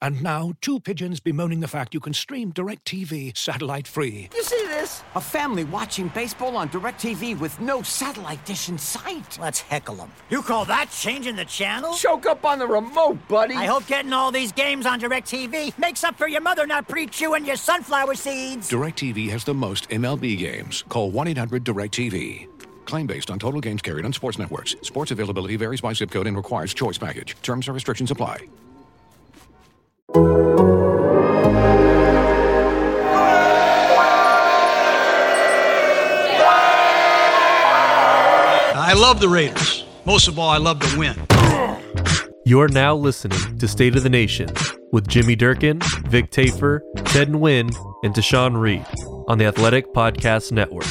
And now, two pigeons bemoaning the fact you can stream DirecTV satellite-free. You see this? A family watching baseball on DirecTV with no satellite dish in sight. Let's heckle them. You call that changing the channel? Choke up on the remote, buddy. I hope getting all these games on DirecTV makes up for your mother not pre-chewing your sunflower seeds. DirecTV has the most MLB games. Call 1-800-DirecTV. Claim based on total games carried on sports networks. Sports availability varies by zip code and requires choice package. Terms and restrictions apply. I love the Raiders. Most of all, I love to win. You're now listening to State of the Nation with Jimmy Durkin, Vic Tafur, Ted Nguyen, and Tashawn Reed on the Athletic Podcast Network.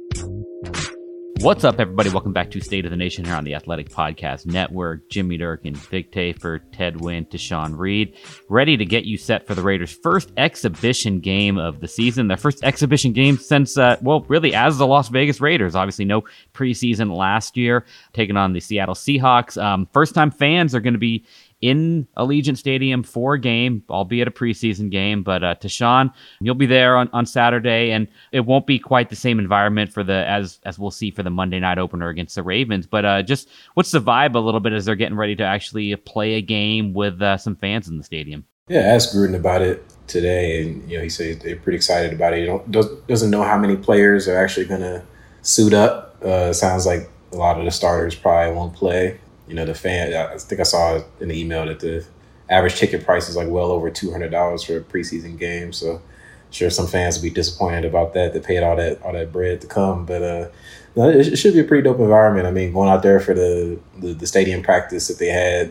What's up, everybody? Welcome back to State of the Nation here on the Athletic Podcast Network. Jimmy Durkin, Vic Tafur, Ted Nguyen, Tashawn Reed, ready to get you set for the Raiders' first exhibition game of the season. Their first exhibition game since, really as the Las Vegas Raiders. Obviously, no preseason last year, taking on the Seattle Seahawks. First-time fans are going to be in Allegiant Stadium for a game, albeit a preseason game. But Tashawn, you'll be there on Saturday, and it won't be quite the same environment for the as we'll see for the Monday night opener against the Ravens. But just what's the vibe a little bit as they're getting ready to actually play a game with some fans in the stadium? Yeah, I asked Gruden about it today, and he said they're pretty excited about it. Doesn't know how many players are actually going to suit up. Sounds like a lot of the starters probably won't play. The fan, I think I saw in the email that the average ticket price is like well over $200 for a preseason game. So sure some fans will be disappointed about that. They paid all that bread to come. But no, it should be a pretty dope environment. I mean, going out there for the stadium practice that they had,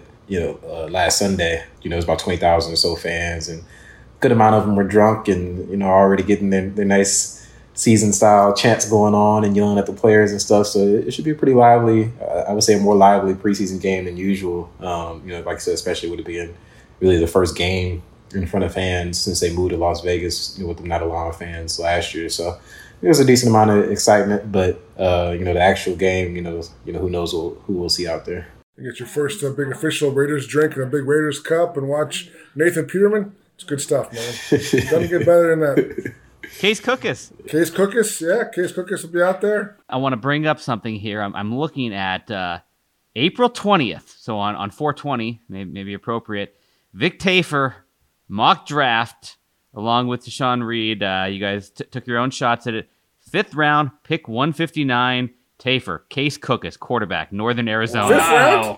last Sunday, it was about 20,000 or so fans, and a good amount of them were drunk and, already getting their nice season style chants going on and yelling at the players and stuff. So it should be a pretty lively, I would say a more lively preseason game than usual. Like I said, especially with it being really the first game in front of fans since they moved to Las Vegas, with them not allowing fans last year. So it was a decent amount of excitement, but the actual game, who knows who we'll see out there. You get your first big official Raiders drink in a big Raiders cup and watch Nathan Peterman. It's good stuff, man. Doesn't get better than that. Case Cookus. Case Cookus, yeah. Case Cookus will be out there. I want to bring up something here. I'm looking at April 20th, so on 420, maybe appropriate. Vic Tafur, mock draft, along with Tashawn Reed. You guys took your own shots at it. 5th round, pick 159, Tafur, Case Cookus, quarterback, Northern Arizona. 5th round?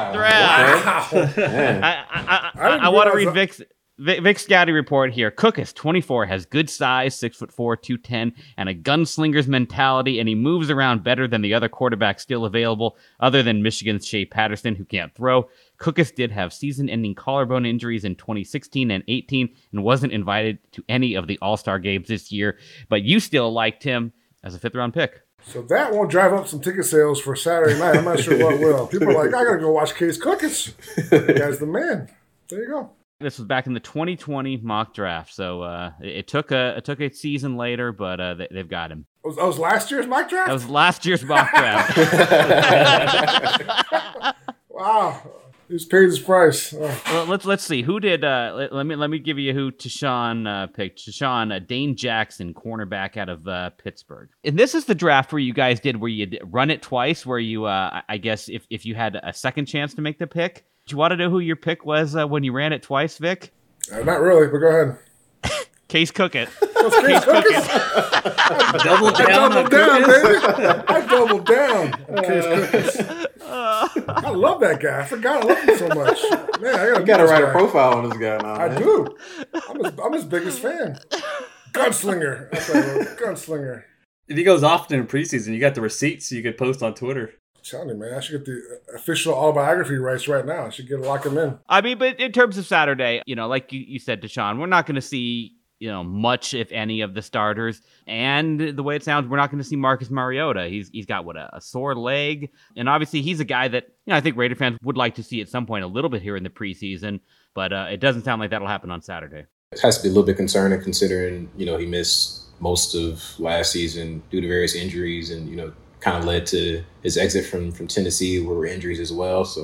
Wow. 5th round. I want to read Vic's scouting report here. Cookus, 24, has good size, 6'4", 210, and a gunslinger's mentality, and he moves around better than the other quarterbacks still available, other than Michigan's Shea Patterson, who can't throw. Cookus did have season-ending collarbone injuries in 2016 and 18, and wasn't invited to any of the All-Star games this year, but you still liked him as a 5th-round pick. So that won't drive up some ticket sales for Saturday night. I'm not sure what will. People are like, I got to go watch Case Cookus. The guy's the man. There you go. This was back in the 2020 mock draft, so it took a season later, but they've got him. That was last year's mock draft? That was last year's mock draft. Wow, he's paid his price. Well, let's see who did. Let me give you who Tashawn picked. Tashawn, Dane Jackson, cornerback out of Pittsburgh. And this is the draft where you guys did where you run it twice, where you I guess if you had a second chance to make the pick. Do you want to know who your pick was when you ran it twice, Vic? Not really, but go ahead. Case Cookus. Case Cookus. I doubled down, baby. I doubled down on Case Cookus. I love that guy. I forgot I love him so much. Man, I gotta write a profile on this guy now. I do. I'm his biggest fan. Gunslinger. That's what I wrote. Gunslinger. If he goes often in preseason, you got the receipts so you could post on Twitter. I'm telling you, man, I should get the official autobiography rights right now. I should lock him in. I mean, but in terms of Saturday, like you said, Tashawn, we're not going to see, much, if any, of the starters. And the way it sounds, we're not going to see Marcus Mariota. He's got, a sore leg. And obviously, he's a guy that, I think Raider fans would like to see at some point a little bit here in the preseason. But it doesn't sound like that'll happen on Saturday. It has to be a little bit concerning considering, he missed most of last season due to various injuries and, kind of led to his exit from Tennessee, where were injuries as well. So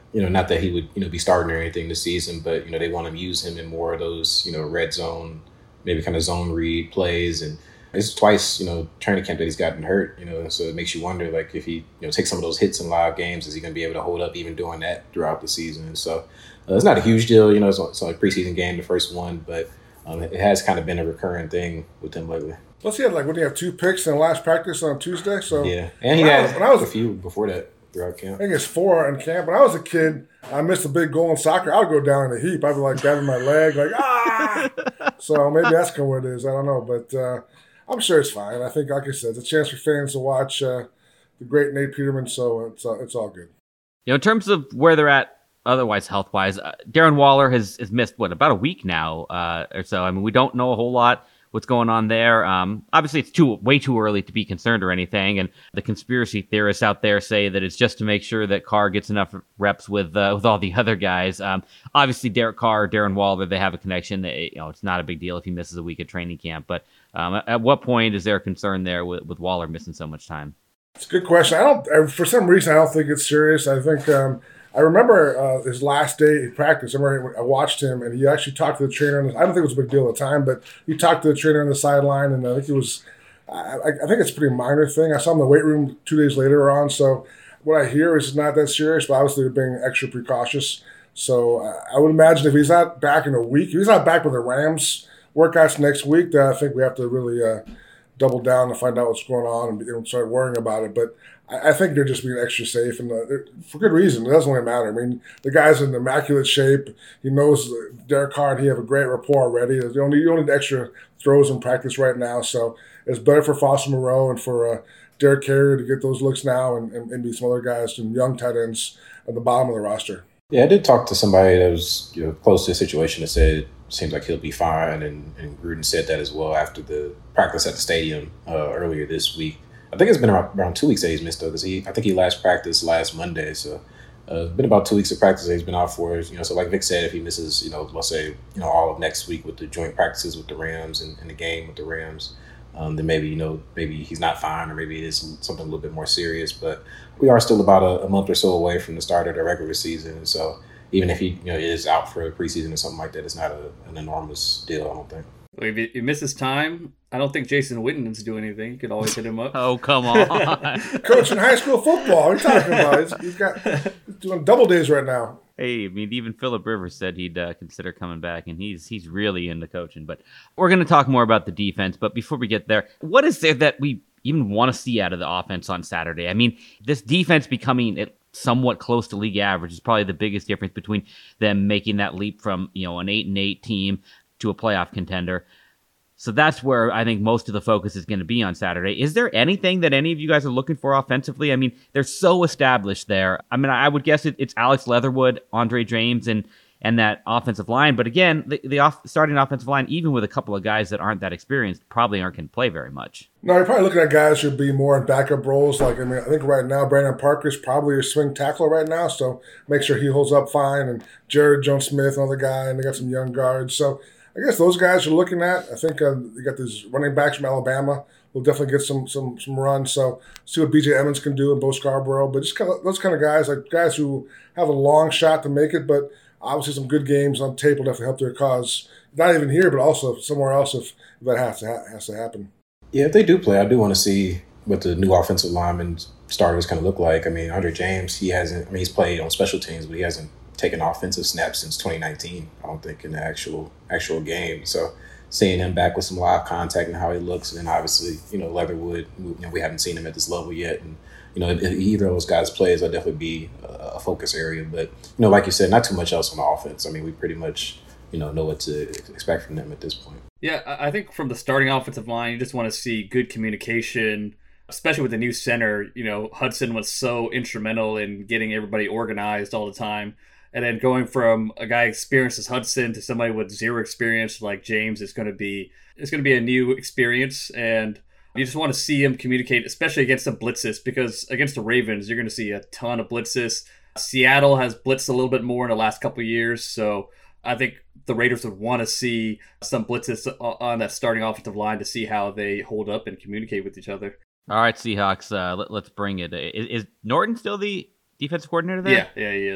not that he would, be starting or anything this season, but, they want to use him in more of those, red zone, maybe kind of zone read plays. And it's twice, training camp that he's gotten hurt, so it makes you wonder, like, if he, takes some of those hits in live games, is he going to be able to hold up even doing that throughout the season? And so it's not a huge deal, it's like a preseason game, the first one, but it has kind of been a recurring thing with him lately. Plus, he had, when he had 2 picks in the last practice on Tuesday. So yeah, and he had a few before that throughout camp. I think it's 4 in camp. When I was a kid, I missed a big goal in soccer. I would go down in a heap. I'd be like grabbing my leg, like, ah! So maybe that's kind of what it is. I don't know. But I'm sure it's fine. I think, like I said, it's a chance for fans to watch the great Nate Peterman. So it's all good. In terms of where they're at otherwise health-wise, Darren Waller has missed, about a week now or so. I mean, we don't know a whole lot what's going on there. Obviously, it's way too early to be concerned or anything. And the conspiracy theorists out there say that it's just to make sure that Carr gets enough reps with all the other guys. Obviously, Derek Carr, Darren Waller, they have a connection. It's not a big deal if he misses a week at training camp. But at what point is there a concern there with Waller missing so much time? It's a good question. For some reason, I don't think it's serious. I think I remember his last day of practice. I watched him, and he actually talked to the trainer. I don't think it was a big deal at the time, but he talked to the trainer on the sideline, and I think it was. I think it's a pretty minor thing. I saw him in the weight room 2 days later on. So what I hear is not that serious, but obviously they're being extra precautious. So I would imagine if he's not back in a week, if he's not back with the Rams workouts next week, then I think we have to really double down and find out what's going on and start worrying about it. But I think they're just being extra safe, and for good reason. It doesn't really matter. I mean, the guy's in immaculate shape. He knows Derek Carr, and he have a great rapport already. You don't need extra throws in practice right now. So it's better for Foster Moreau and for Derek Carrier to get those looks now and maybe some other guys, some young tight ends at the bottom of the roster. Yeah, I did talk to somebody that was close to the situation that said it seems like he'll be fine, and Gruden said that as well after the practice at the stadium earlier this week. I think it's been around 2 weeks that he's missed, though, because I think he last practiced last Monday. So it's been about 2 weeks of practice that he's been out for. So like Vic said, if he misses, let's say, all of next week with the joint practices with the Rams and the game with the Rams, then maybe, maybe he's not fine, or maybe it is something a little bit more serious. But we are still about a month or so away from the start of the regular season. So even if he is out for a preseason or something like that, it's not an enormous deal, I don't think. If he misses time, I don't think Jason Witten needs to do anything. You could always hit him up. Oh, come on. Coaching high school football. What are you talking about? He's doing double days right now. Hey, I mean, even Phillip Rivers said he'd consider coming back, and he's really into coaching. But we're going to talk more about the defense. But before we get there, what is there that we even want to see out of the offense on Saturday? I mean, this defense becoming somewhat close to league average is probably the biggest difference between them making that leap from an 8-8 team to a playoff contender. So that's where I think most of the focus is going to be on Saturday. Is there anything that any of you guys are looking for offensively? I mean, they're so established there. I mean, I would guess it's Alex Leatherwood, Andre James, and that offensive line. But again, the starting offensive line, even with a couple of guys that aren't that experienced, probably aren't going to play very much. No, you're probably looking at guys who would be more in backup roles. I think right now Brandon Parker's probably your swing tackler right now, so make sure he holds up fine. And Jared Jones-Smith, another guy, and they got some young guards. So I guess those guys you're looking at. I think you got these running backs from Alabama. We'll definitely get some runs. So see what B.J. Emmons can do and Bo Scarborough. But just those kind of guys, like guys who have a long shot to make it, but obviously some good games on tape will definitely help their cause. Not even here, but also somewhere else if that has to happen. Yeah, if they do play, I do want to see what the new offensive lineman starters kind of look like. I mean, Andre James, he's played on special teams, but he hasn't taken offensive snaps since 2019, I don't think, in the actual game. So seeing him back with some live contact and how he looks, and obviously, Leatherwood, we haven't seen him at this level yet. And, if either of those guys plays, that'll definitely be a focus area. But, like you said, not too much else on the offense. I mean, we pretty much, know what to expect from them at this point. Yeah, I think from the starting offensive line, you just want to see good communication, especially with the new center. Hudson was so instrumental in getting everybody organized all the time. And then going from a guy experienced as Hudson to somebody with zero experience like James is going to be a new experience. And you just want to see him communicate, especially against the blitzes, because against the Ravens, you're going to see a ton of blitzes. Seattle has blitzed a little bit more in the last couple of years. So I think the Raiders would want to see some blitzes on that starting offensive line to see how they hold up and communicate with each other. All right, Seahawks, let's bring it. Is Norton still the defensive coordinator there? Yeah, he is.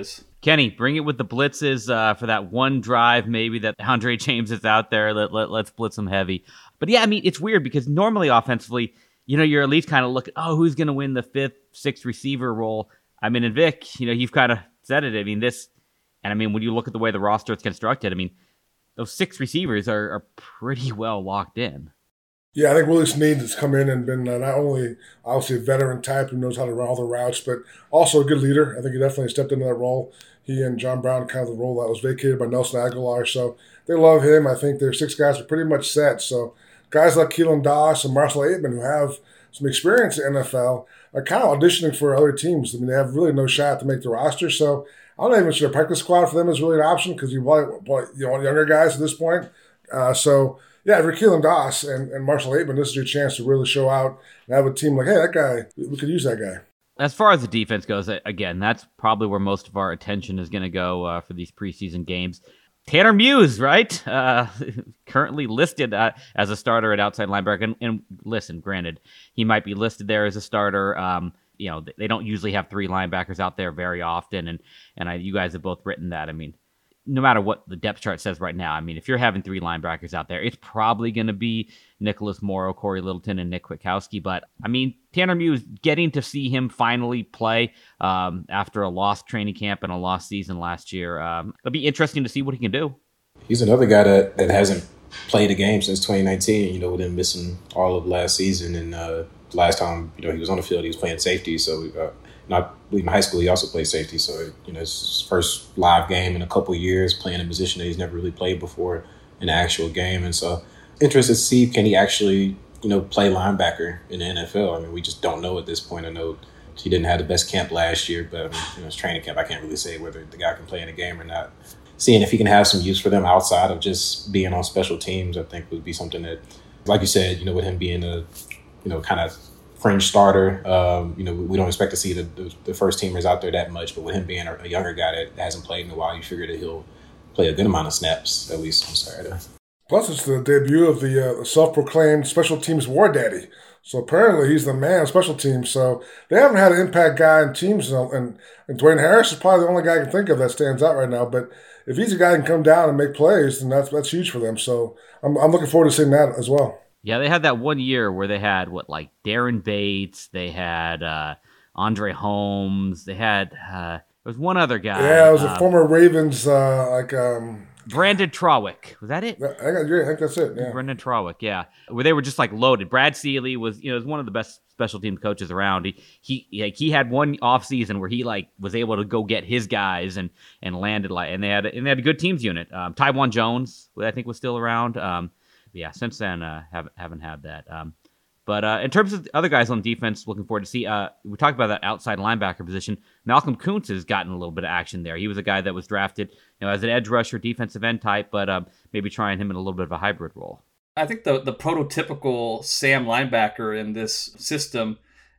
Kenny, bring it with the blitzes for that one drive maybe that Andre James is out there. Let's blitz him heavy. But yeah, I mean, it's weird because normally offensively, you're at least kind of looking, who's going to win the 5th, 6th receiver role? I mean, and Vic, you've kind of said it. I mean, when you look at the way the roster is constructed, I mean, those 6 receivers are pretty well locked in. Yeah, I think Willie Snead has come in and been not only obviously a veteran type who knows how to run all the routes, but also a good leader. I think he definitely stepped into that role. He and John Brown kind of the role that was vacated by Nelson Aguilar. So they love him. I think their 6 guys are pretty much set. So guys like Keelan Doss and Marcel Aitman, who have some experience in the NFL, are kind of auditioning for other teams. I mean, they have really no shot to make the roster. So I'm not even sure the practice squad for them is really an option because you want younger guys at this point. Yeah, if you're Keelan Doss and Marcel Aitman, this is your chance to really show out and have a team like, hey, that guy, we could use that guy. As far as the defense goes, again, that's probably where most of our attention is going to go for these preseason games. Tanner Muse, right? Currently listed as a starter at outside linebacker. And listen, granted, he might be listed there as a starter. They don't usually have 3 linebackers out there very often. And you guys have both written that. I mean, no matter what the depth chart says right now, I mean, if you're having 3 linebackers out there, it's probably going to be Nicholas Morrow, Corey Littleton, and Nick Kwiatkowski. But, I mean, Tanner Muse, getting to see him finally play after a lost training camp and a lost season last year, it'll be interesting to see what he can do. He's another guy that hasn't played a game since 2019, with him missing all of last season. And last time, he was on the field, he was playing safety. So, not in high school, he also played safety. So, it's his first live game in a couple of years, playing a position that he's never really played before in an actual game. And so, interested to see, can he actually, play linebacker in the NFL? I mean, we just don't know at this point. I know he didn't have the best camp last year, but his training camp, I can't really say whether the guy can play in a game or not. Seeing if he can have some use for them outside of just being on special teams, I think would be something that, like you said, with him being a, kind of fringe starter, we don't expect to see the first teamers out there that much, but with him being a younger guy that hasn't played in a while, you figure that he'll play a good amount of snaps, at least on Saturday. Plus, it's the debut of the self-proclaimed special teams war daddy. So apparently he's the man of special teams. So they haven't had an impact guy in teams, and Dwayne Harris is probably the only guy I can think of that stands out right now. But if he's a guy who can come down and make plays, then that's huge for them. So I'm looking forward to seeing that as well. Yeah, they had that one year where they had Darren Bates, they had Andre Holmes, they had there was one other guy. Yeah, it was a former Ravens Brandon Trawick. Was that it? I think that's it. Yeah, Brandon Trawick. Yeah, where they were just loaded. Brad Seeley was was one of the best special teams coaches around. He had one off season where he was able to go get his guys and landed and they had a good teams unit. Tywan Jones, I think, was still around. Yeah, since then, haven't had that. But in terms of the other guys on defense, looking forward to see. We talked about that outside linebacker position. Malcolm Kuntz has gotten a little bit of action there. He was a guy that was drafted, as an edge rusher, defensive end type, but maybe trying him in a little bit of a hybrid role. I think the prototypical Sam linebacker in this system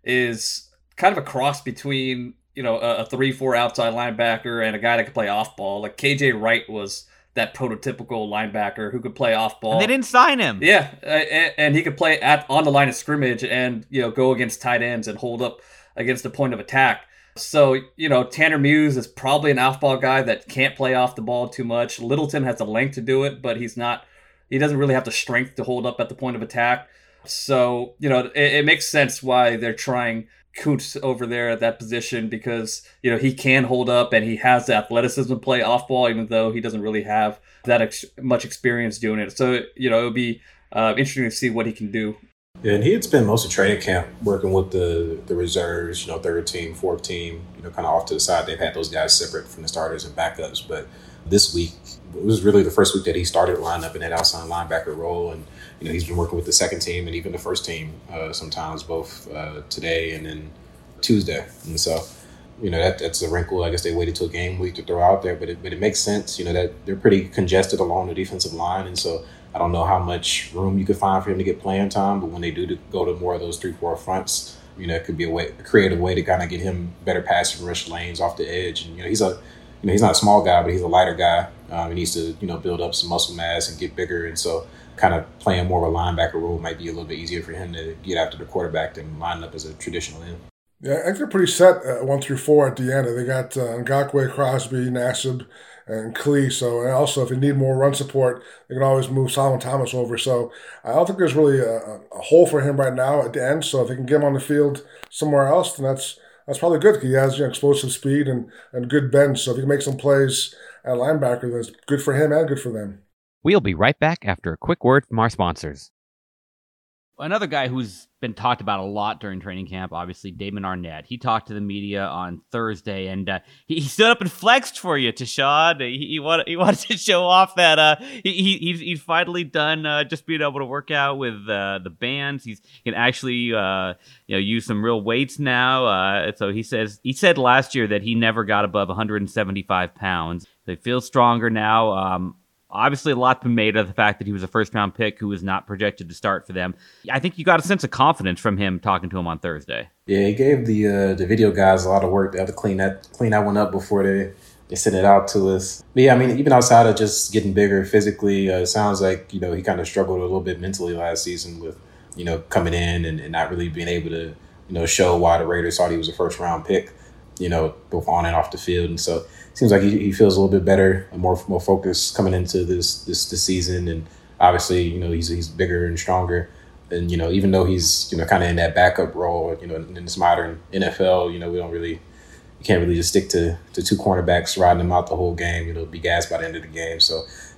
is kind of a cross between a 3-4 outside linebacker and a guy that could play off ball. Like KJ Wright was that prototypical linebacker who could play off ball. And they didn't sign him. Yeah, and he could play on the line of scrimmage and go against tight ends and hold up against the point of attack. So Tanner Muse is probably an off ball guy that can't play off the ball too much. Littleton has the length to do it, but he doesn't really have the strength to hold up at the point of attack. So it makes sense why they're trying Kuntz over there at that position because he can hold up and he has the athleticism to play off ball, even though he doesn't really have that much experience doing it. So it'll be interesting to see what he can do. Yeah, and he had spent most of training camp working with the reserves, third team, fourth team, kind of off to the side. They've had those guys separate from the starters and backups, but this week it was really the first week that he started lining up in that outside linebacker role, and he's been working with the second team and even the first team sometimes, both today and then Tuesday. And so, that's a wrinkle. I guess they waited till game week to throw out there, but it makes sense, that they're pretty congested along the defensive line. And so I don't know how much room you could find for him to get playing time, but when they do go to more of those 3-4 fronts, it could be a creative way to kind of get him better pass and rush lanes off the edge. And, he's not a small guy, but he's a lighter guy. He needs to, build up some muscle mass and get bigger. And so kind of playing more of a linebacker role might be a little bit easier for him to get after the quarterback than line up as a traditional end. Yeah, I think they're pretty set 1 through 4 at the end. They got Ngakoue, Crosby, Nassib, and Klee. So, and also, if they need more run support, they can always move Solomon Thomas over. So, I don't think there's really a hole for him right now at the end. So, if they can get him on the field somewhere else, then that's probably good. He has explosive speed and good bend. So, if he can make some plays at linebacker, that's good for him and good for them. We'll be right back after a quick word from our sponsors. Another guy who's been talked about a lot during training camp, obviously, Damon Arnette. He talked to the media on Thursday, and he stood up and flexed for you, Tashawn. He wanted to show off that he's finally done just being able to work out with the bands. He can actually use some real weights now. So he said last year that he never got above 175 pounds. So he feels stronger now. Obviously, a lot's been made of the fact that he was a first-round pick who was not projected to start for them. I think you got a sense of confidence from him talking to him on Thursday. Yeah, he gave the video guys a lot of work. They have to clean that one up before they send it out to us. But yeah, I mean, even outside of just getting bigger physically, it sounds like, he kind of struggled a little bit mentally last season with, coming in and not really being able to, show why the Raiders thought he was a first-round pick, both on and off the field. And so it seems like he feels a little bit better and more focused coming into this season. And obviously, he's bigger and stronger. And, even though he's, kind of in that backup role, in this modern NFL, you can't really just stick to 2 cornerbacks riding them out the whole game, be gassed by the end of the game. So,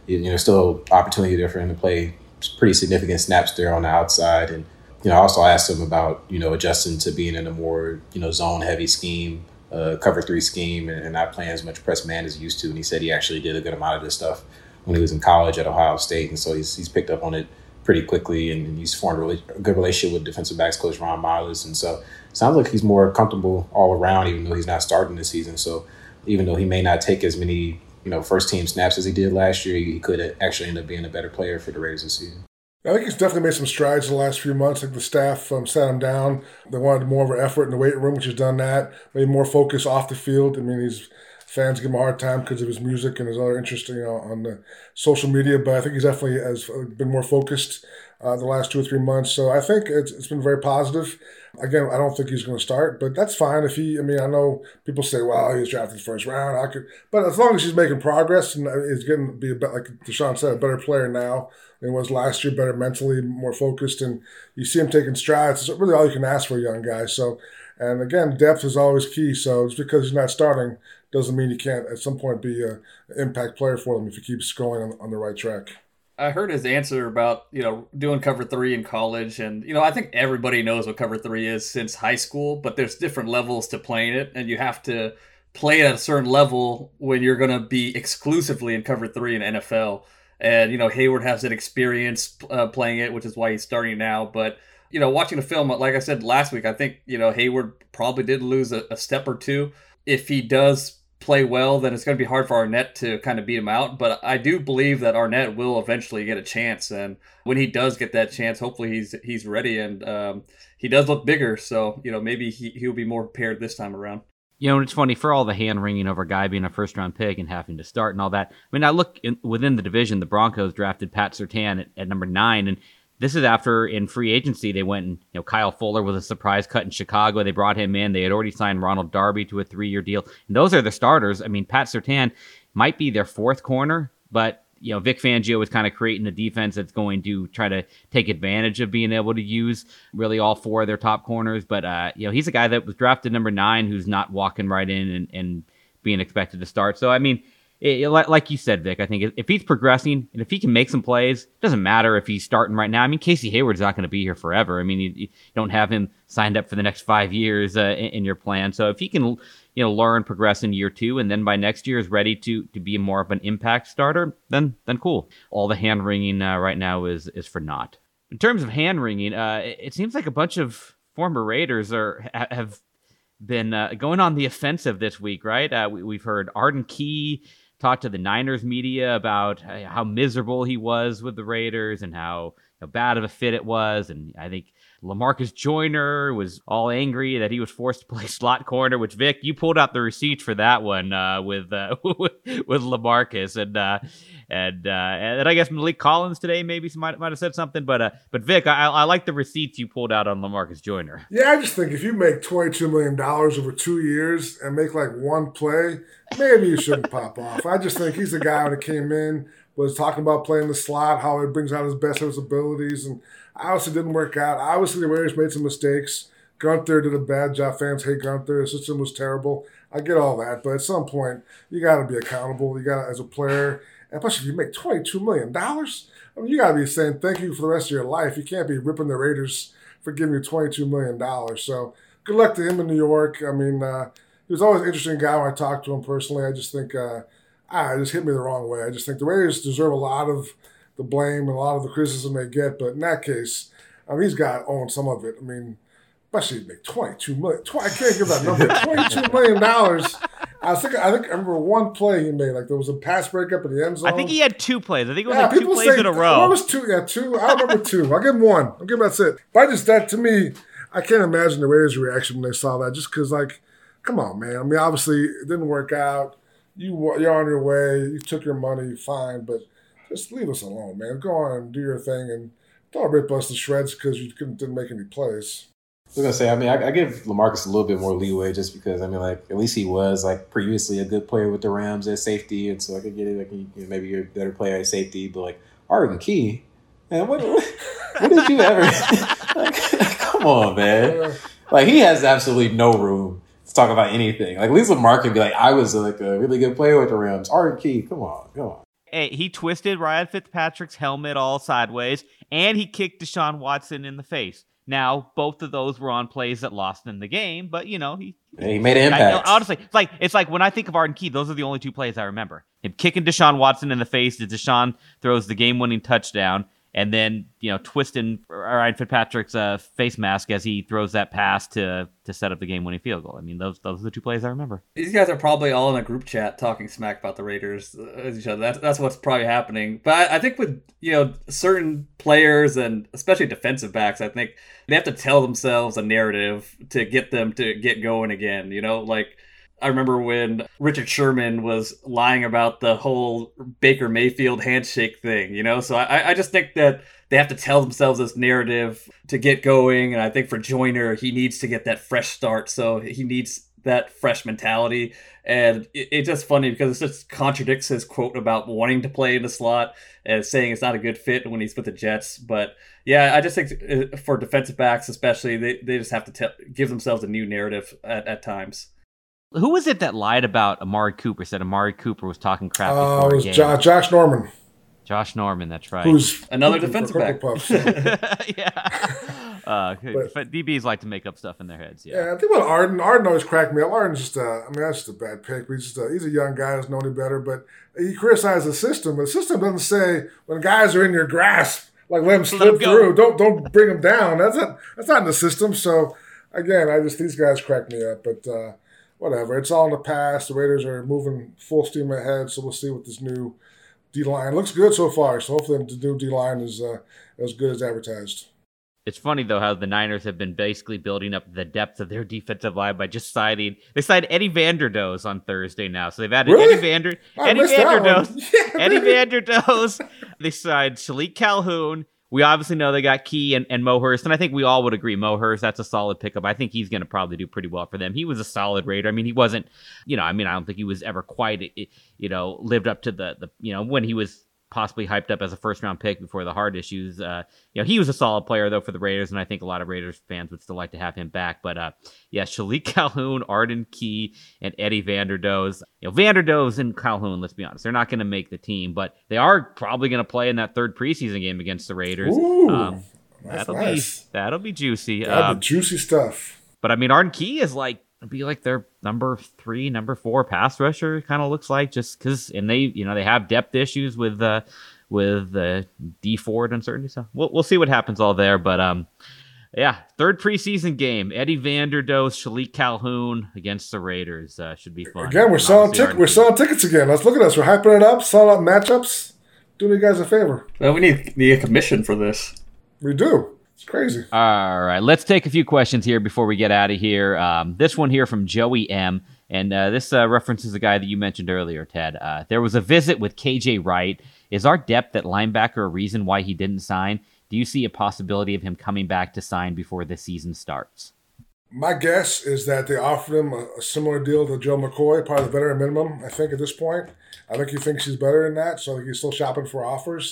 still opportunity there for him to play pretty significant snaps there on the outside. And, I also asked him about, adjusting to being in a more, zone heavy scheme, cover 3 scheme and not playing as much press man as he used to. And he said he actually did a good amount of this stuff when he was in college at Ohio State. And so he's picked up on it pretty quickly, and he's formed a good relationship with defensive backs coach Ron Miles. And so it sounds like he's more comfortable all around, even though he's not starting this season. So even though he may not take as many, first team snaps as he did last year, he could actually end up being a better player for the Raiders this season. I think he's definitely made some strides in the last few months. I think the staff sat him down. They wanted more of an effort in the weight room, which has done that. Maybe more focus off the field. I mean, these fans give him a hard time because of his music and his other interests, on the social media. But I think he's definitely has been more focused the last 2 or 3 months. So I think it's been very positive. Again, I don't think he's going to start, but that's fine. I know people say, well, he was drafted first round. But as long as he's making progress and he's getting to be like Tashawn said, a better player now than he was last year, better mentally, more focused, and you see him taking strides. It's really all you can ask for a young guy. So, and again, depth is always key. So just because he's not starting doesn't mean he can't at some point be an impact player for them if he keeps going on the right track. I heard his answer about, doing cover 3 in college. And, I think everybody knows what cover 3 is since high school, but there's different levels to playing it. And you have to play at a certain level when you're going to be exclusively in cover 3 in NFL. And, Hayward has that experience playing it, which is why he's starting now. But, watching the film, like I said last week, I think, Hayward probably did lose a step or two. If he does play well, then it's going to be hard for Arnette to kind of beat him out. But I do believe that Arnette will eventually get a chance. And when he does get that chance, hopefully he's ready. And he does look bigger. So, maybe he'll be more prepared this time around. It's funny, for all the hand-wringing over a guy being a first-round pick and having to start and all that. I mean, I look within the division, the Broncos drafted Pat Surtain at number 9, and this is after in free agency they went and, Kyle Fuller was a surprise cut in Chicago. They brought him in. They had already signed Ronald Darby to a 3-year deal. And those are the starters. I mean, Pat Surtain might be their 4th corner, but Vic Fangio is kind of creating a defense that's going to try to take advantage of being able to use really all 4 of their top corners. But, he's a guy that was drafted number 9 who's not walking right in and being expected to start. So, I mean, like you said, Vic, I think if he's progressing and if he can make some plays, it doesn't matter if he's starting right now. I mean, Casey Hayward's not going to be here forever. I mean, you don't have him signed up for the next 5 years in your plan. So if he can, learn, progress in year 2, and then by next year is ready to be more of an impact starter, then cool. All the hand wringing right now is for naught. In terms of hand wringing, it seems like a bunch of former Raiders have been going on the offensive this week, right? We've heard Arden Key talk to the Niners media about how miserable he was with the Raiders and how bad of a fit it was. And I think LaMarcus Joyner was all angry that he was forced to play slot corner, which, Vic, you pulled out the receipts for that one with LaMarcus. And I guess Malik Collins today maybe might have said something. But Vic, I like the receipts you pulled out on LaMarcus Joyner. Yeah, I just think if you make $22 million over 2 years and make like one play, maybe you shouldn't pop off. I just think he's the guy that came in, was talking about playing the slot, how it brings out his best of his abilities, and obviously didn't work out. Obviously, the Raiders made some mistakes. Gunther did a bad job. Fans hate Gunther. The system was terrible. I get all that, but at some point, you got to be accountable. You got to, as a player, and plus, if you make $22 million, I mean, you got to be saying thank you for the rest of your life. You can't be ripping the Raiders for giving you $22 million. So good luck to him in New York. I mean, he was always an interesting guy when I talked to him personally. I just think it just hit me the wrong way. I just think the Raiders deserve a lot of the blame and a lot of the criticism they get. But in that case, I mean, he's got to own some of it. I mean, especially make $22 million. I can't give that number. $22 million. I remember one play he made. Like there was a pass breakup in the end zone. I think he had 2 plays. I think it was like 2 plays in a row. It was 2. Yeah, 2. I remember 2. I'll give him 1. I'll give him that's it. But that to me, I can't imagine the Raiders' reaction when they saw that. Just because, like, come on, man. I mean, obviously it didn't work out. You're on your way. You took your money, fine, but just leave us alone, man. Go on and do your thing, and don't rip us to shreds because you didn't make any plays. I was gonna say, I mean, I give LaMarcus a little bit more leeway just because, I mean, like, at least he was like previously a good player with the Rams at safety, and so I could get it. Like, maybe you're a better player at safety, but like Arden Key, man, what did you ever? Like, come on, man. Like, he has absolutely no room to talk about anything. Like, at least LaMarcus could be like, I was like a really good player with the Rams. Arden Key, come on. Hey, he twisted Ryan Fitzpatrick's helmet all sideways, and he kicked Deshaun Watson in the face. Now, both of those were on plays that lost in the game, but, you know, he made an impact. Honestly, it's like when I think of Arden Key, those are the only 2 plays I remember. Him kicking Deshaun Watson in the face as Deshaun throws the game-winning touchdown, and then, you know, twisting Ryan Fitzpatrick's face mask as he throws that pass to set up the game-winning field goal. I mean, those are the 2 plays I remember. These guys are probably all in a group chat talking smack about the Raiders with each other. That's what's probably happening. But I think with, you know, certain players and especially defensive backs, I think they have to tell themselves a narrative to get them to get going again. You know, like I remember when Richard Sherman was lying about the whole Baker Mayfield handshake thing, you know? So I just think that they have to tell themselves this narrative to get going. And I think for Joyner, he needs to get that fresh start. So he needs that fresh mentality. And it's just funny because it just contradicts his quote about wanting to play in the slot and saying it's not a good fit when he's with the Jets. But yeah, I just think for defensive backs especially, they just have to give themselves a new narrative at times. Who was it that lied about Amari Cooper? Said Amari Cooper was talking crap before it was Josh Norman. Josh Norman, that's right. Who's another defensive back. Puff, so. Yeah. DBs like to make up stuff in their heads. Yeah, I think about Arden. Arden always cracked me up. Arden's just, that's just a bad pick. He's a young guy who doesn't know any better, but he criticized the system. But the system doesn't say when guys are in your grasp, like let them slip through. Don't bring them down. That's not in the system. So again, these guys crack me up. But whatever, it's all in the past. The Raiders are moving full steam ahead, so we'll see what this new D-line looks good so far. So hopefully the new D-line is as good as advertised. It's funny, though, how the Niners have been basically building up the depth of their defensive line by just signing. They signed Eddie Vanderdoes on Thursday now. So they've added Eddie Vanderdoes. Eddie Vanderdoes. They signed Shalik Calhoun. We obviously know they got Key and Mo Hurst, and I think we all would agree Mo Hurst, that's a solid pickup. I think he's going to probably do pretty well for them. He was a solid Raider. I mean, he wasn't, I don't think he was ever quite, lived up to the when he was possibly hyped up as a first-round pick before the heart issues. He was a solid player, though, for the Raiders, and I think a lot of Raiders fans would still like to have him back. But, Shalik Calhoun, Arden Key, and Eddie Vanderdoes. Vanderdoes and Calhoun, let's be honest, they're not going to make the team, but they are probably going to play in that third preseason game against the Raiders. Ooh, nice. That'll be juicy. That'll be juicy stuff. But, Arden Key is be like their number 3, number 4 pass rusher, kind of looks like, just because, and they have depth issues with D Ford uncertainty. So we'll see what happens all there. But third preseason game, Eddie Vanderdoes, Shalik Calhoun against the Raiders should be fun. Again, we're selling tickets again. Let's look at us. We're hyping it up, selling out matchups. Doing you guys a favor. Well, we need a commission for this. We do. It's crazy. All right, let's take a few questions here before we get out of here. This one here from Joey M. And this references a guy that you mentioned earlier, Ted. There was a visit with KJ Wright. Is our depth at linebacker a reason why he didn't sign? Do you see a possibility of him coming back to sign before the season starts? My guess is that they offered him a similar deal to Joe McCoy, probably the veteran minimum, I think, at this point. I think he thinks he's better than that, so I think he's still shopping for offers.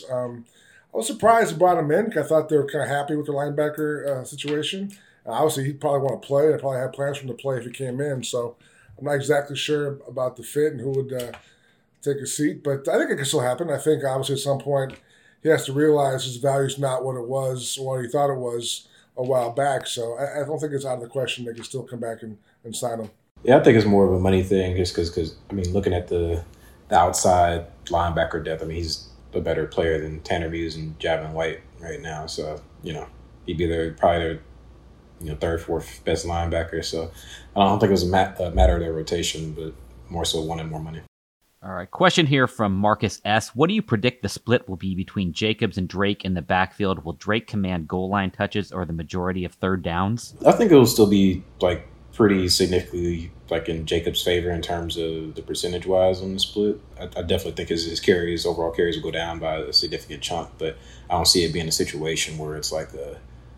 I was surprised they brought him in because I thought they were kind of happy with the linebacker situation. Obviously, he'd probably want to play. They probably had plans for him to play if he came in. So I'm not exactly sure about the fit and who would take a seat. But I think it can still happen. I think, obviously, at some point, he has to realize his value's not what it was or what he thought it was a while back. So I don't think it's out of the question they can still come back and sign him. Yeah, I think it's more of a money thing just because, I mean, looking at the outside linebacker depth, I mean, he's a better player than Tanner Muse and Javin White right now. So, he'd be probably their, third, fourth best linebacker. So I don't think it was a matter of their rotation, but more so wanting more money. All right, question here from Marcus S. What do you predict the split will be between Jacobs and Drake in the backfield? Will Drake command goal line touches or the majority of third downs? I think it will still be pretty significantly in Jacobs' favor in terms of the percentage-wise on the split. I definitely think his overall carries will go down by a significant chunk, but I don't see it being a situation where it's like a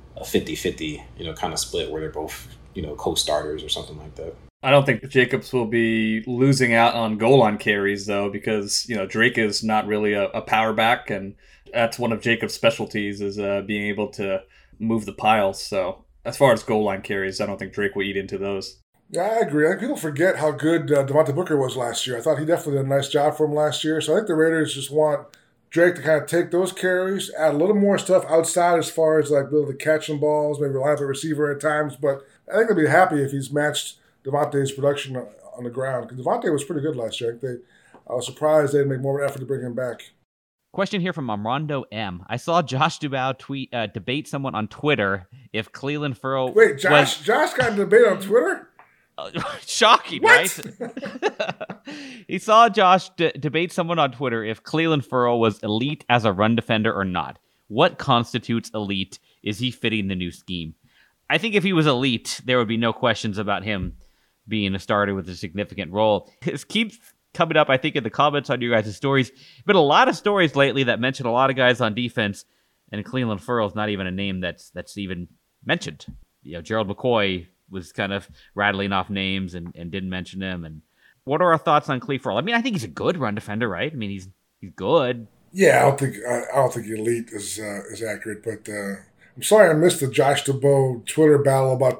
50-50, kind of split where they're both, co-starters or something like that. I don't think Jacobs will be losing out on goal line carries, though, because, Drake is not really a power back, and that's one of Jacobs' specialties is being able to move the piles. So as far as goal line carries, I don't think Drake will eat into those. Yeah, I agree. I think people forget how good Devontae Booker was last year. I thought he definitely did a nice job for him last year. So I think the Raiders just want Drake to kind of take those carries, add a little more stuff outside as far as being able to catch some balls, maybe rely on the receiver at times. But I think they'll be happy if he's matched Devontae's production on the ground. Because Devontae was pretty good last year. I was surprised they didn't make more of an effort to bring him back. Question here from Armando M. I saw Josh Dubow debate someone on Twitter if Clelin Ferrell... Wait, Josh got a debate on Twitter? Shocking, what? Right? He saw Josh debate someone on Twitter if Clelin Ferrell was elite as a run defender or not. What constitutes elite? Is he fitting the new scheme? I think if he was elite, there would be no questions about him being a starter with a significant role. This keeps coming up, I think, in the comments on your guys' stories. Been a lot of stories lately that mention a lot of guys on defense, and Clelin Ferrell's not even a name that's even mentioned. Gerald McCoy was kind of rattling off names and didn't mention him. And what are our thoughts on Clelin Ferrell? I mean, I think he's a good run defender, right? I mean, he's good. Yeah, I don't think elite is accurate, but I'm sorry I missed the Josh Dubow Twitter battle about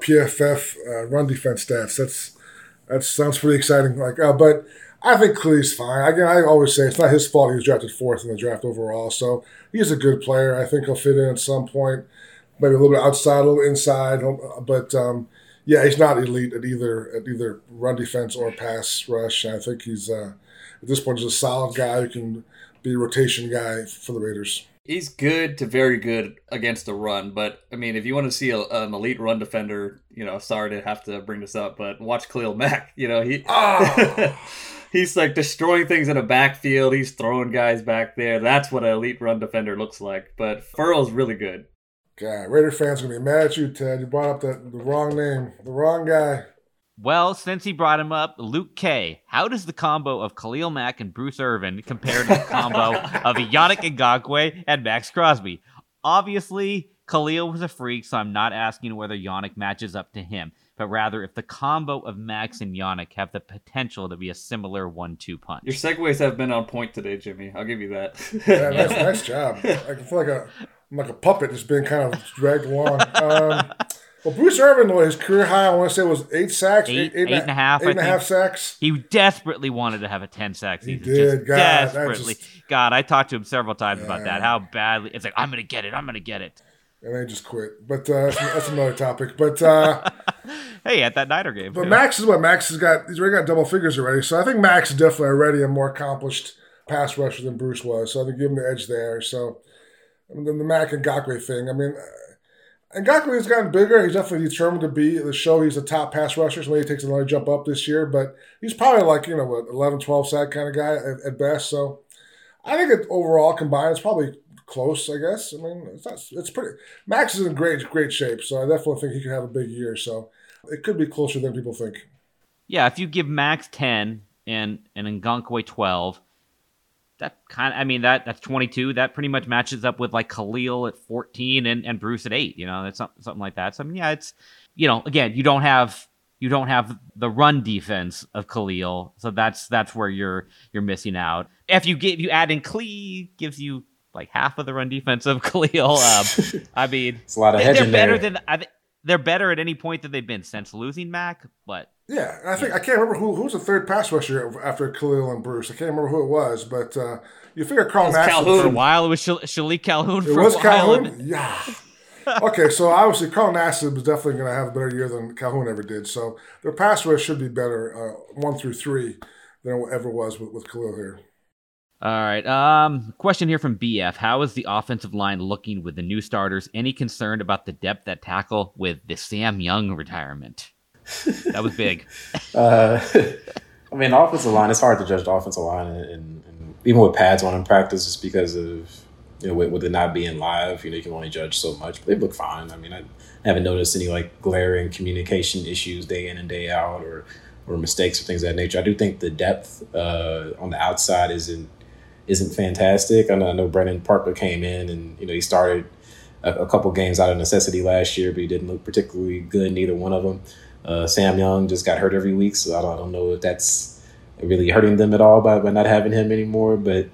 PFF run defense stats. That sounds pretty exciting. But I think Clee's fine. Again, I always say it's not his fault he was drafted fourth in the draft overall. So he's a good player. I think he'll fit in at some point, maybe a little bit outside, a little bit inside. But yeah, he's not elite at either run defense or pass rush. I think he's at this point he's a solid guy who can be a rotation guy for the Raiders. He's good to very good against the run, but I mean, if you want to see an elite run defender, sorry to have to bring this up, but watch Khalil Mack. He's destroying things in a backfield. He's throwing guys back there. That's what an elite run defender looks like. But Ferrell's really good. God, Raider fans are gonna be mad at you, Ted. You brought up the wrong name, the wrong guy. Well, since he brought him up, Luke K. How does the combo of Khalil Mack and Bruce Irvin compare to the combo of Yannick Ngakoue and Max Crosby? Obviously, Khalil was a freak, so I'm not asking whether Yannick matches up to him, but rather if the combo of Max and Yannick have the potential to be a similar 1-2 punch. Your segues have been on point today, Jimmy. I'll give you that. Yeah, nice job. I feel like a puppet just being kind of dragged along. Well, Bruce Irvin, his career high, I want to say, was 8 sacks. Eight and a half sacks. He desperately wanted to have a 10-sack season. He did. Desperately. God, I talked to him several times about that. How badly. It's I'm going to get it. And they just quit. But that's another topic. But hey, at that Niner game. But Max is what Max has got. He's already got double figures already. So I think Max is definitely already a more accomplished pass rusher than Bruce was. So I think give him the edge there. So the Mack and Ngakoue thing. I mean, Ngakoue's gotten bigger. He's definitely determined to show he's a top pass rusher. So maybe he takes another jump up this year. But he's probably 11, 12 sack kind of guy at best. So I think overall combined, it's probably close, I guess. I mean, it's pretty. Max is in great shape, so I definitely think he could have a big year. So it could be closer than people think. Yeah, if you give Max 10 and Ngakoue 12, that's 22. That pretty much matches up with like Khalil at 14 and Bruce at 8. That's something like that. So it's again, you don't have the run defense of Khalil, so that's where you're missing out. If you add in Klee, gives you like half of the run defense of Khalil. I mean, it's a lot of hedging they're better there. They're better at any point that they've been since losing Mac, but yeah, and I can't remember who's the third pass rusher after Khalil and Bruce. I can't remember who it was, but you figure Carl Nassib for a while. It was Shalik Calhoun. It was Calhoun. Yeah. Okay, so obviously Carl Nassib is definitely going to have a better year than Calhoun ever did. So their pass rush should be better 1 through 3 than it ever was with Khalil here. All right. Question here from BF. How is the offensive line looking with the new starters? Any concern about the depth at tackle with the Sam Young retirement? That was big. I mean, the offensive line, it's hard to judge the offensive line, and even with pads on in practice, just because of, with it not being live, you can only judge so much. But they look fine. I mean, I haven't noticed any like glaring communication issues day in and day out or mistakes or things of that nature. I do think the depth on the outside isn't fantastic. I know Brennan Parker came in and he started a couple games out of necessity last year, but he didn't look particularly good in either one of them. Sam Young just got hurt every week, so I don't know if that's really hurting them at all by not having him anymore. But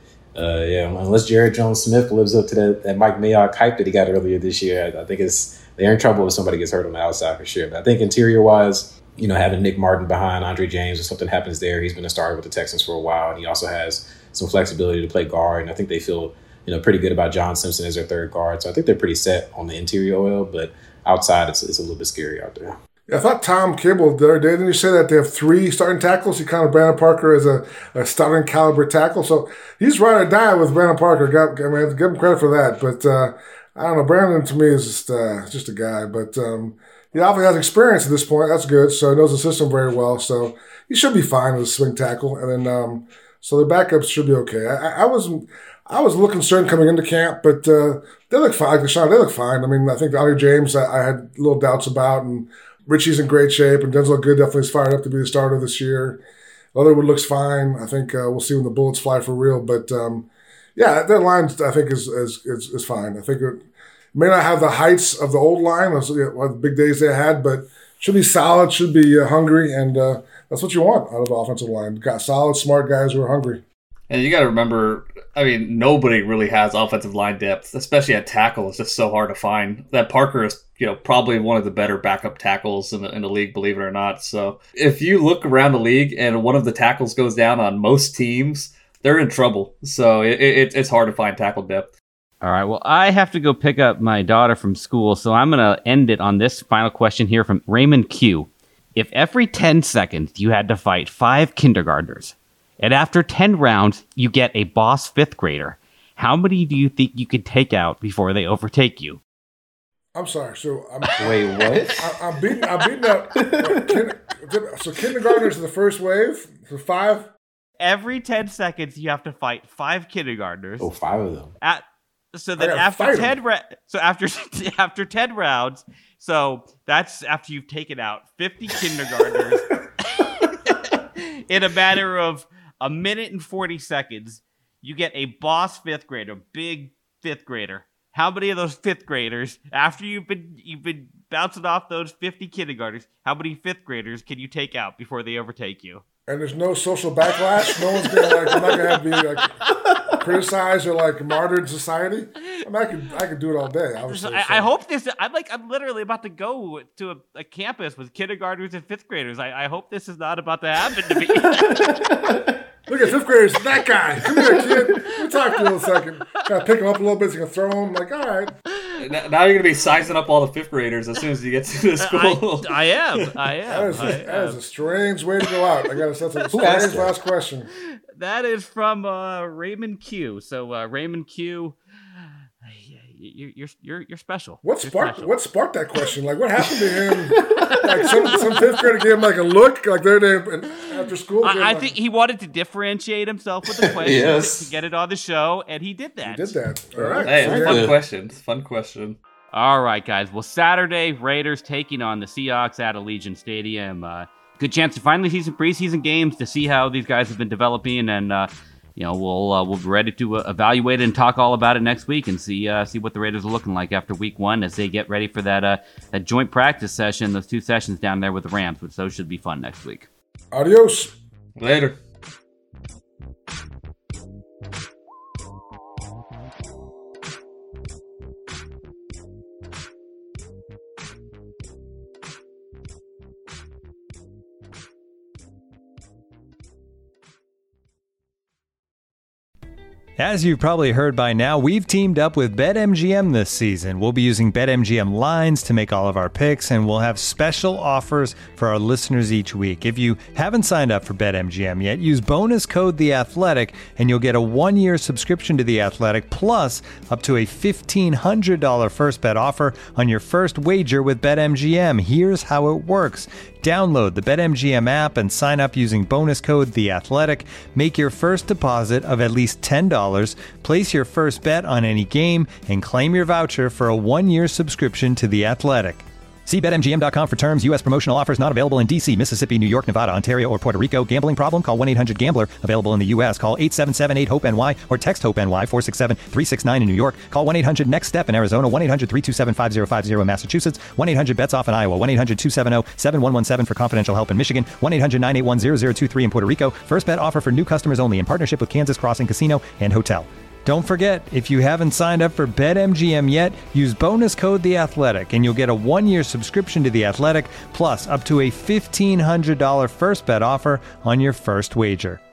unless Jared Jones-Smith lives up to that Mike Mayock hype that he got earlier this year, I think they're in trouble if somebody gets hurt on the outside for sure. But I think interior-wise, having Nick Martin behind Andre James, if something happens there, he's been a starter with the Texans for a while, and he also has some flexibility to play guard. And I think they feel pretty good about John Simpson as their third guard. So I think they're pretty set on the interior oil, but outside it's a little bit scary out there. Yeah, I thought Tom Kibble the other day, didn't you say that they have 3 starting tackles? He counted Brandon Parker as a starting caliber tackle. So he's ride or die with Brandon Parker. I give him credit for that. But I don't know. Brandon, to me, is just a guy. But he obviously has experience at this point. That's good. So he knows the system very well. So he should be fine as a swing tackle. And then so the backups should be okay. I was a little concerned coming into camp, but they look fine. Like Deshaun, they look fine. I mean, I think Andre James I had little doubts about, and Richie's in great shape, and Denzel Good definitely is fired up to be the starter this year. Leatherwood looks fine. I think we'll see when the bullets fly for real. But that line I think is fine. I think it may not have the heights of the old line, the big days they had, but should be solid, should be hungry, and that's what you want out of the offensive line. Got solid, smart guys who are hungry. And you got to remember, I mean, nobody really has offensive line depth, especially at tackle. It's just so hard to find. That Parker is, probably one of the better backup tackles in the league, believe it or not. So if you look around the league and one of the tackles goes down on most teams, they're in trouble. So it's hard to find tackle depth. All right, well, I have to go pick up my daughter from school, so I'm going to end it on this final question here from Raymond Q. If every 10 seconds you had to fight 5 kindergartners, and after 10 rounds you get a boss 5th grader, how many do you think you could take out before they overtake you? I'm sorry. So wait, what? I'm beating up. So kindergartners are the first wave. So 5. Every 10 seconds you have to fight 5 kindergartners. Oh, 5 of them. So then after 10 rounds, so that's after you've taken out 50 kindergartners in a matter of a minute and 40 seconds, you get a boss 5th grader, big 5th grader. How many of those 5th graders, after you've been bouncing off those 50 kindergartners, how many 5th graders can you take out before they overtake you? And there's no social backlash. No one's gonna I'm not gonna have to be criticized or martyred in society. I mean, I could do it all day. Obviously, I hope this. I'm literally about to go to a campus with kindergartners and 5th graders. I hope this is not about to happen to me. Look at 5th graders. That guy. Come here, kid. We'll talk to you in a second. Gotta pick him up a little bit so you can throw him. All right. Now you're gonna be sizing up all the 5th graders as soon as you get to the school. I am. That is a strange way to go out. I gotta say, that's a strange last question. That is from Raymond Q. So Raymond Q, you're special. What sparked that question? Like, what happened to him? Like some fifth grader gave him like a look, like they're there after school. I think he wanted to differentiate himself with the question to get it on the show, and he did that. All right. Hey, fun question. Fun question. All right, guys. Well, Saturday, Raiders taking on the Seahawks at Allegiant Stadium. Good chance to finally see some preseason games to see how these guys have been developing, and we'll be ready to evaluate it and talk all about it next week and see what the Raiders are looking like after week 1 as they get ready for that joint practice session, those 2 sessions down there with the Rams, which those should be fun next week. Adios. Later. As you've probably heard by now, we've teamed up with BetMGM this season. We'll be using BetMGM lines to make all of our picks, and we'll have special offers for our listeners each week. If you haven't signed up for BetMGM yet, use bonus code The Athletic, and you'll get a 1-year subscription to The Athletic, plus up to a $1,500 first bet offer on your first wager with BetMGM. Here's how it works. Download the BetMGM app and sign up using bonus code The Athletic. Make your first deposit of at least $10. Place your first bet on any game and claim your voucher for a 1-year subscription to The Athletic. See BetMGM.com for terms. U.S. promotional offers not available in D.C., Mississippi, New York, Nevada, Ontario, or Puerto Rico. Gambling problem? Call 1-800-GAMBLER. Available in the U.S. Call 877-8-HOPE-NY or text HOPE-NY 467-369 in New York. Call 1-800-NEXT-STEP in Arizona. 1-800-327-5050 in Massachusetts. 1-800-BETS-OFF in Iowa. 1-800-270-7117 for confidential help in Michigan. 1-800-981-0023 in Puerto Rico. First bet offer for new customers only in partnership with Kansas Crossing Casino and Hotel. Don't forget, if you haven't signed up for BetMGM yet, use bonus code The Athletic, and you'll get a 1-year subscription to The Athletic, plus up to a $1,500 first bet offer on your first wager.